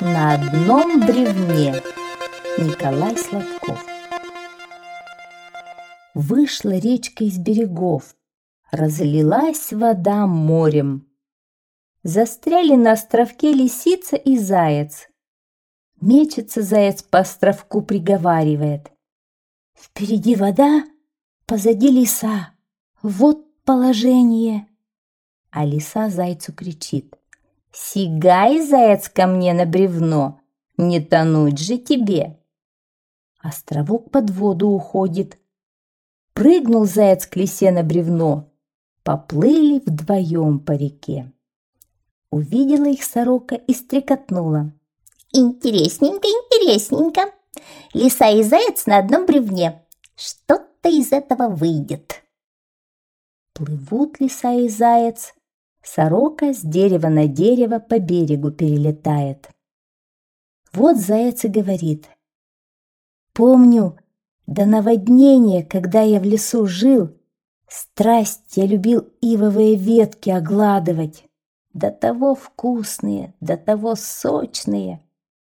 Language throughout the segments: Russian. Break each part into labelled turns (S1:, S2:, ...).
S1: на одном бревне. Николай Сладков. Вышла речка из берегов, разлилась вода морем. Застряли на островке лисица и заяц. Мечется заяц по островку, приговаривает: «Впереди вода, позади лиса. Вот положение». А лиса зайцу кричит: «Сигай, заяц, ко мне на бревно, не тонуть же тебе». Островок под воду уходит. Прыгнул заяц к лисе на бревно. Поплыли вдвоем по реке. Увидела их сорока и стрекотнула:
S2: «Интересненько, интересненько. Лиса и заяц на одном бревне. Что-то из этого выйдет».
S1: Плывут лиса и заяц. Сорока с дерева на дерево по берегу перелетает. Вот заяц и говорит: «Помню, до наводнения, когда я в лесу жил, страсть я любил ивовые ветки огладывать. До того вкусные, до того сочные».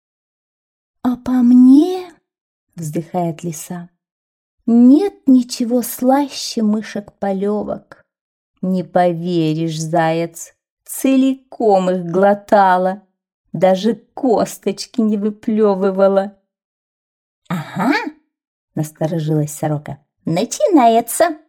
S1: «А по мне, — вздыхает лиса, — нет ничего слаще мышек-полевок. Не поверишь, заяц, целиком их глотала, даже косточки не выплевывала».
S2: «Ага, — насторожилась сорока, — начинается».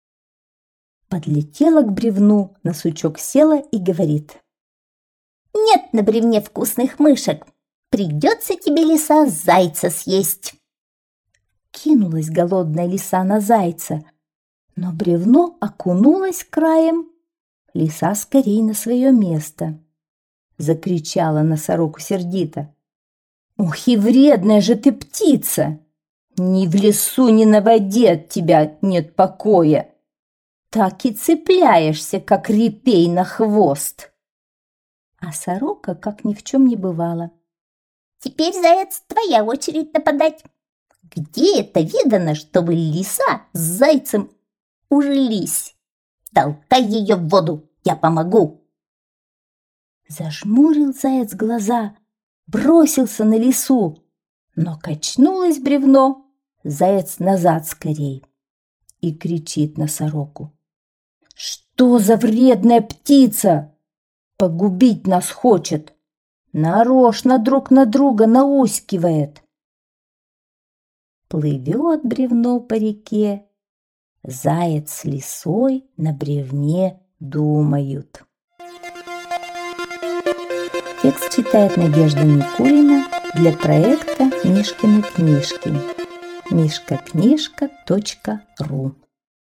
S1: Подлетела к бревну, на сучок села и говорит:
S2: «Нет на бревне вкусных мышек. Придется тебе, лиса, зайца съесть».
S1: Кинулась голодная лиса на зайца, но бревно окунулось краем. Лиса скорей на свое место. Закричала на сороку сердито: «Ух, и вредная же ты птица! Ни в лесу, ни на воде от тебя нет покоя. Так и цепляешься, как репей на хвост». А сорока, как ни в чем не бывало:
S2: «Теперь, заяц, твоя очередь нападать. Где это видано, чтобы лиса с зайцем ужились? Толкай ее в воду, я помогу».
S1: Зажмурил заяц глаза, бросился на лису, но качнулось бревно, заяц назад скорей и кричит на сороку: «Что за вредная птица? Погубить нас хочет, нарочно друг на друга наускивает». Плывет бревно по реке, заяц с лисой на бревне думают. Текст читает Надежда Никулина для проекта «Мишкины книжки». mishkaknижка.ру